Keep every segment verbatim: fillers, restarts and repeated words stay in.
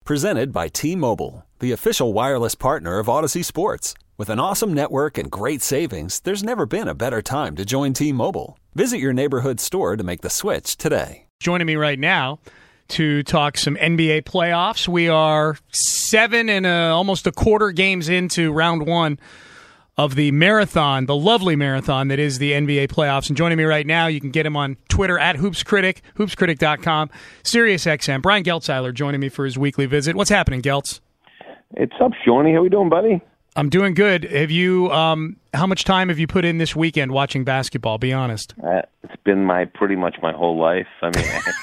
Presented by T-Mobile, the official wireless partner of Odyssey Sports. With an awesome network and great savings, there's never been a better time to join T-Mobile. Visit your neighborhood store to make the switch today. Joining me right now to talk some N B A playoffs. We are seven and a, almost a quarter games into round one of the marathon, the lovely marathon that is the N B A playoffs. And joining me right now, you can get him on Twitter at HoopsCritic, hoops critic dot com, SiriusXM. Brian Geltzeiler joining me for his weekly visit. What's happening, Geltz? It's up, Shawnee. How we doing, buddy? I'm doing good. Have you? Um, how much time have you put in this weekend watching basketball? Be honest. Uh, it's been my pretty much my whole life. I mean,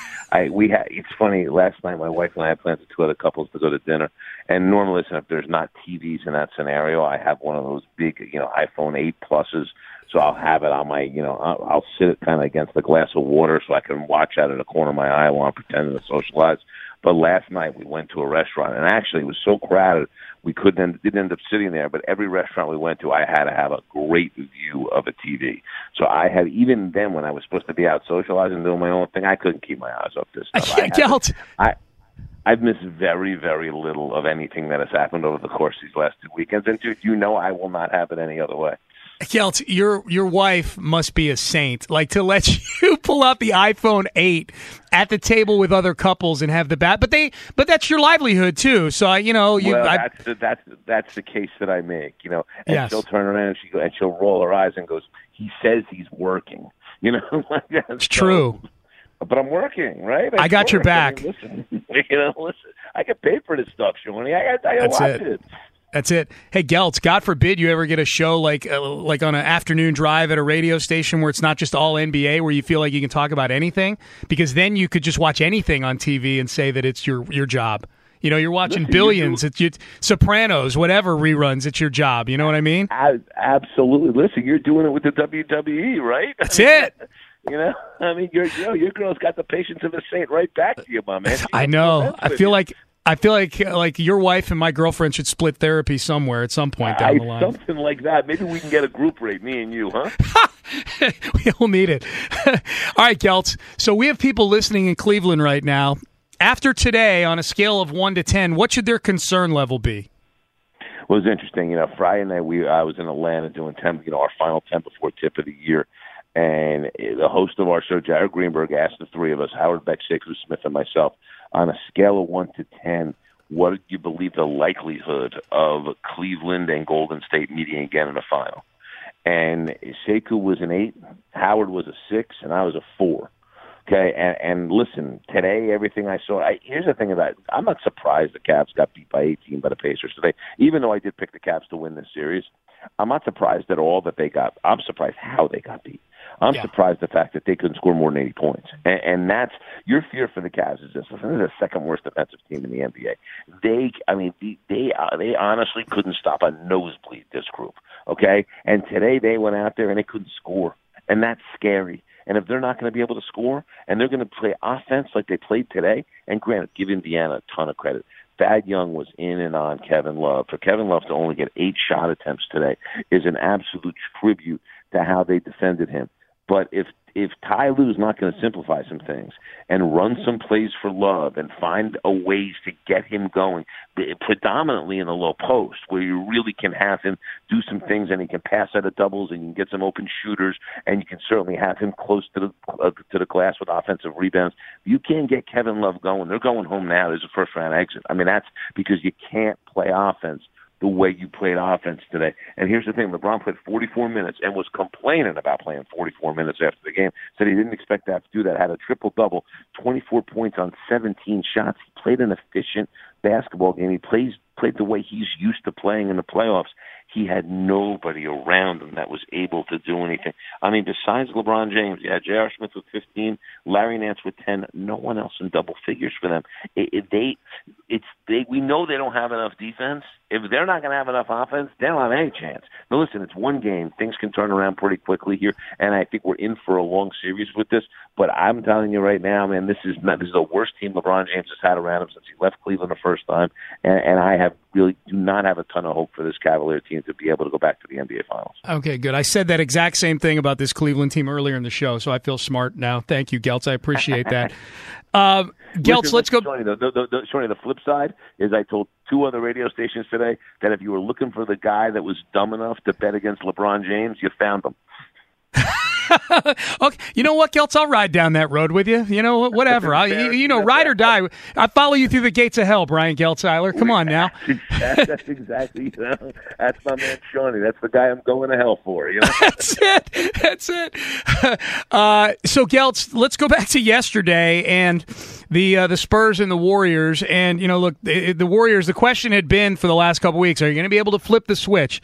I we had. It's funny. Last night, my wife and I had plans with two other couples to go to dinner. And normally, listen, if there's not T Vs in that scenario, I have one of those big, you know, iPhone eight pluses. So I'll have it on my, you know, I'll, I'll sit it kind of against a glass of water so I can watch out of the corner of my eye while I'm pretending to socialize. But last night we went to a restaurant, and actually it was so crowded we couldn't end, didn't end up sitting there. But every restaurant we went to, I had to have a great view of a T V. So I had, even then when I was supposed to be out socializing, doing my own thing, I couldn't keep my eyes off this stuff. I can't. I, I've missed very, very little of anything that has happened over the course of these last two weekends. And dude, you know I will not have it any other way. Geltz, your your wife must be a saint. Like, to let you pull out the iPhone eight at the table with other couples and have the bat, but they, but that's your livelihood too. So you know, you. Well, I, that's the, that's that's the case that I make. You know, and yes. she'll turn around and she go, and she'll roll her eyes and goes, "He says he's working." You know, like that. It's so, true. But I'm working, right? I, I got work. your back. I mean, listen, you know, listen. I get paid for this stuff, Shawnee. I got, I got to watch it. it. That's it. Hey, Geltz, God forbid you ever get a show like uh, like on an afternoon drive at a radio station where it's not just all N B A, where you feel like you can talk about anything, because then you could just watch anything on T V and say that it's your, your job. You know, you're watching Listen, Billions, you do, it's your, Sopranos, whatever reruns, it's your job. You know what I mean? I, absolutely. Listen, you're doing it with the W W E, right? That's it. You know, I mean, your you know, your girl's got the patience of a saint right back to you, my man. She I know. I feel you. like I feel like like your wife and my girlfriend should split therapy somewhere at some point down I, the line. Something like that. Maybe we can get a group rate, me and you, huh? We'll need it. All right, Geltz. So we have people listening in Cleveland right now. After today, on a scale of one to ten, what should their concern level be? Well, it was interesting. You know, Friday night we I was in Atlanta doing ten, you know, our final ten before tip of the year. And the host of our show, Jared Greenberg, asked the three of us, Howard Beck, Shaker Smith, and myself, on a scale of one to ten, what do you believe the likelihood of Cleveland and Golden State meeting again in the final? And Sekou was an eight, Howard was a six, and I was a four. Okay, and, and listen, today, everything I saw, I, here's the thing about it. I'm not surprised the Cavs got beat by eighteen by the Pacers today, even though I did pick the Cavs to win this series. I'm not surprised at all that they got, I'm surprised how they got beat. I'm yeah. surprised the fact that they couldn't score more than eighty points. And, and that's, your fear for the Cavs is this. Listen, they're the second worst defensive team in the N B A. They, I mean, they, they, uh, they honestly couldn't stop a nosebleed, this group, okay? And today they went out there and they couldn't score. And that's scary. And if they're not going to be able to score and they're going to play offense like they played today, and granted, give Indiana a ton of credit. Thad Young was in and on Kevin Love. For Kevin Love to only get eight shot attempts today is an absolute tribute to how they defended him. But if if Ty Lue's not going to simplify some things and run some plays for Love and find a ways to get him going, predominantly in the low post, where you really can have him do some things and he can pass out of doubles and you can get some open shooters and you can certainly have him close to the uh, to the glass with offensive rebounds. You can't get Kevin Love going. They're going home now. There's a first-round exit. I mean, that's because you can't play offense the way you played offense today. And here's the thing, LeBron played forty-four minutes and was complaining about playing forty-four minutes after the game. Said he didn't expect to have to do that. Had a triple-double, twenty-four points on seventeen shots. He played an efficient basketball game. He plays played the way he's used to playing in the playoffs. He had nobody around him that was able to do anything. I mean, besides LeBron James, you had J R. Smith with fifteen, Larry Nance with ten, no one else in double figures for them. It, it, they, it's they. We know they don't have enough defense. If they're not going to have enough offense, they don't have any chance. Now, listen, it's one game. Things can turn around pretty quickly here, and I think we're in for a long series with this. But I'm telling you right now, man, this is not, this is the worst team LeBron James has had around him since he left Cleveland the first time, and, and I have really do not have a ton of hope for this Cavalier team to be able to go back to the N B A Finals. Okay, good. I said that exact same thing about this Cleveland team earlier in the show, so I feel smart now. Thank you, Geltz. I appreciate that. Um, Geltz, Listen, let's go. Shorty, the, the, the, Shorty, the flip side is I told two other radio stations today that if you were looking for the guy that was dumb enough to bet against LeBron James, you found him. Okay, you know what, Geltz? I'll ride down that road with you. You know, whatever. I, you, you know, ride or die. I follow you through the gates of hell, Brian Geltzeiler. Come on now. That's exactly. You know, that's my man, Shawnee. That's the guy I'm going to hell for. You know? That's it. That's it. Uh, so, Geltz, let's go back to yesterday and the uh, the Spurs and the Warriors. And you know, look, the, the Warriors. The question had been for the last couple of weeks: are you going to be able to flip the switch?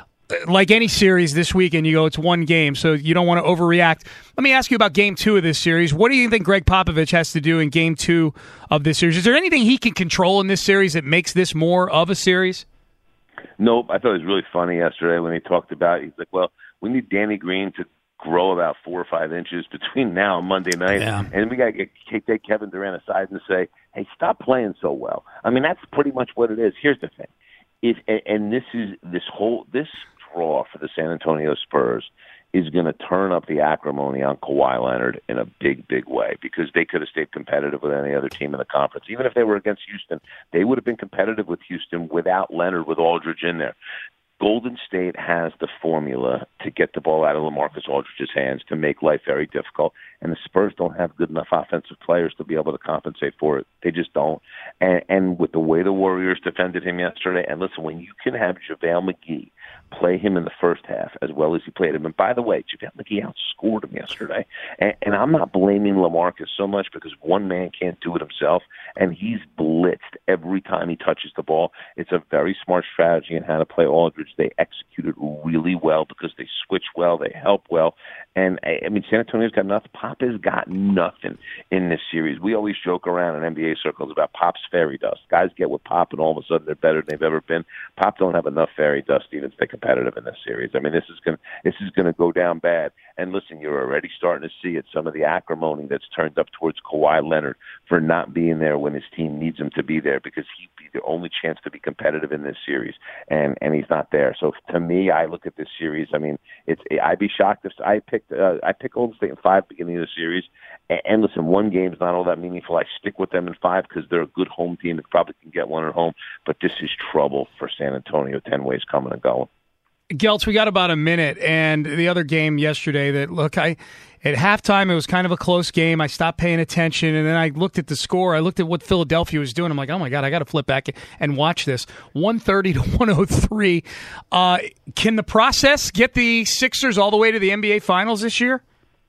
Like any series this weekend, you go, it's one game, so you don't want to overreact. Let me ask you about game two of this series. What do you think Greg Popovich has to do in game two of this series? Is there anything he can control in this series that makes this more of a series? Nope. I thought it was really funny yesterday when he talked about, he's like, well, we need Danny Green to grow about four or five inches between now and Monday night. Yeah. And we got to take Kevin Durant aside and say, hey, stop playing so well. I mean, that's pretty much what it is. Here's the thing. If, and this is this whole, this draw for the San Antonio Spurs is going to turn up the acrimony on Kawhi Leonard in a big, big way because they could have stayed competitive with any other team in the conference. Even if they were against Houston, they would have been competitive with Houston without Leonard, with Aldridge in there. Golden State has the formula to get the ball out of LaMarcus Aldridge's hands to make life very difficult, and the Spurs don't have good enough offensive players to be able to compensate for it. They just don't. And, and with the way the Warriors defended him yesterday, and listen, when you can have JaVale McGee play him in the first half as well as he played him, and by the way, JaVale McGee outscored him yesterday, and, and I'm not blaming LaMarcus so much because one man can't do it himself, and he's blitzed every time he touches the ball. It's a very smart strategy in how to play Aldridge. They executed really well because they switch well, they help well. And, I mean, San Antonio's got nothing. Pop has got nothing in this series. We always joke around in N B A circles about Pop's fairy dust. Guys get with Pop, and all of a sudden they're better than they've ever been. Pop don't have enough fairy dust even to stay competitive in this series. I mean, this is going this is going to go down bad. And listen, you're already starting to see it, some of the acrimony that's turned up towards Kawhi Leonard for not being there when his team needs him to be there because he'd be the only chance to be competitive in this series, and, and he's not there. So to me, I look at this series, I mean, it's I'd be shocked if I picked uh, I picked Golden State in five beginning of the series. And, and listen, one game's not all that meaningful. I stick with them in five because they're a good home team that probably can get one at home. But this is trouble for San Antonio, ten ways coming and going. Geltz, we got about a minute, and the other game yesterday that, look, I at halftime, it was kind of a close game. I stopped paying attention, and then I looked at the score. I looked at what Philadelphia was doing. I'm like, oh, my God, I got to flip back and watch this. one thirty to one oh three. Uh, can the process get the Sixers all the way to the N B A Finals this year?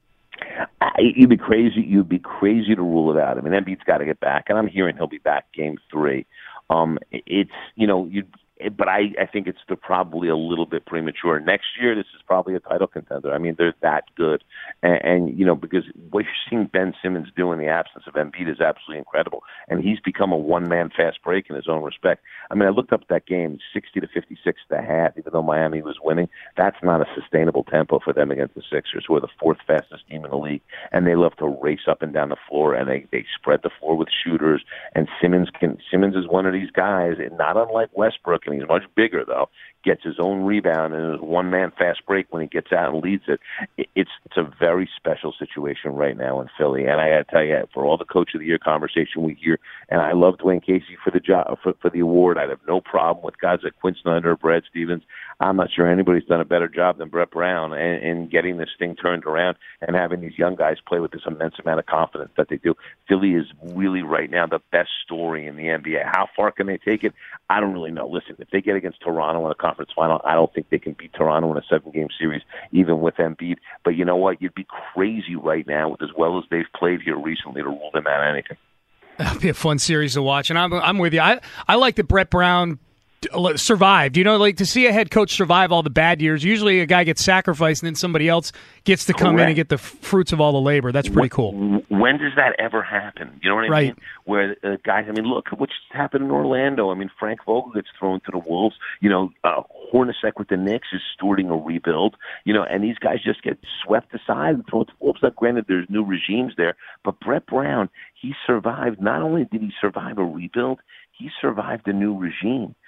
You'd be crazy. You'd be crazy to rule it out. I mean, Embiid's got to get back, and I'm hearing he'll be back game three. Um, it's, you know, you'd But I, I think it's the, probably a little bit premature. Next year, this is probably a title contender. I mean, they're that good. And, and, you know, because what you're seeing Ben Simmons do in the absence of Embiid is absolutely incredible. And he's become a one-man fast break in his own respect. I mean, I looked up that game, sixty to fifty-six at the half, even though Miami was winning. That's not a sustainable tempo for them against the Sixers, who are the fourth fastest team in the league. And they love to race up and down the floor, and they, they spread the floor with shooters. And Simmons can Simmons is one of these guys, and not unlike Westbrook, and he's much bigger, though, gets his own rebound and his one-man fast break when he gets out and leads it. It's it's a very special situation right now in Philly. And I got to tell you, for all the Coach of the Year conversation we hear, and I love Dwayne Casey for the job for, for the award. I'd have no problem with guys like Quinn Snyder or Brad Stevens. I'm not sure anybody's done a better job than Brett Brown in, in getting this thing turned around and having these young guys play with this immense amount of confidence that they do. Philly is really right now the best story in the N B A. How far can they take it? I don't really know. Listen, if they get against Toronto in a conference final, I don't think they can beat Toronto in a seven-game series, even with Embiid. But you know what? You'd be crazy right now with as well as they've played here recently to rule them out of anything. That'll be a fun series to watch, and I'm I'm with you. I I like that Brett Brown survived. You know, like to see a head coach survive all the bad years. Usually, a guy gets sacrificed, and then somebody else gets to come Correct. in and get the fruits of all the labor. That's pretty cool. When does that ever happen? You know what I right. mean? Where uh, guys, I mean, look at what's happened in Orlando. I mean, Frank Vogel gets thrown to the wolves. You know, uh, Hornacek with the Knicks is stewarding a rebuild. You know, and these guys just get swept aside and thrown to the wolves. Now, granted, there's new regimes there, but Brett Brown, he survived. Not only did he survive a rebuild, he survived a new regime.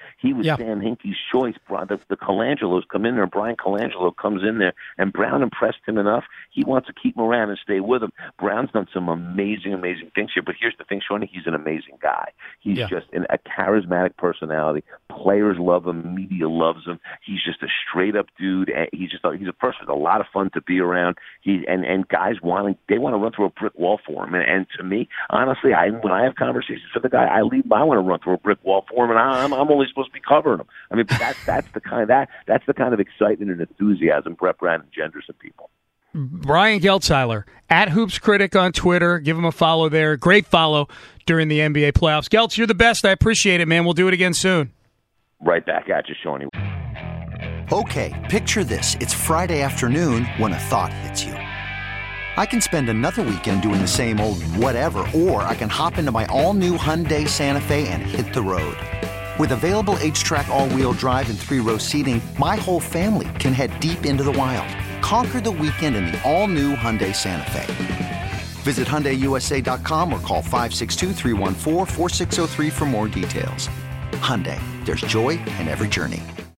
He was yeah. Dan Hinkie's choice. The, the Colangelos come in there, and Brian Colangelo comes in there, and Brown impressed him enough. He wants to keep him around and stay with him. Brown's done some amazing, amazing things here, but here's the thing, Shawnee, he's an amazing guy. He's yeah. just an, a charismatic personality. Players love him. Media loves him. He's just a straight-up dude. He's just a, he's a person that's a lot of fun to be around. He and, and guys want they want to run through a brick wall for him. And, and to me, honestly, I when I have conversations with the guy, I leave. I want to run through a brick wall for him, and I'm I'm only supposed to be covering him. I mean, that's that's the kind that that's the kind of excitement and enthusiasm Brett Brown engenders in people. Brian Geltzeiler, at Hoops Critic on Twitter. Give him a follow there. Great follow during the N B A playoffs. Geltz, you're the best. I appreciate it, man. We'll do it again soon. Right back at you, Shawnee. Okay, picture this. It's Friday afternoon when a thought hits you. I can spend another weekend doing the same old whatever, or I can hop into my all-new Hyundai Santa Fe and hit the road. With available H-Track all-wheel drive and three-row seating, my whole family can head deep into the wild. Conquer the weekend in the all-new Hyundai Santa Fe. Visit Hyundai U S A dot com or call five six two, three one four, four six zero three for more details. Hyundai, there's joy in every journey.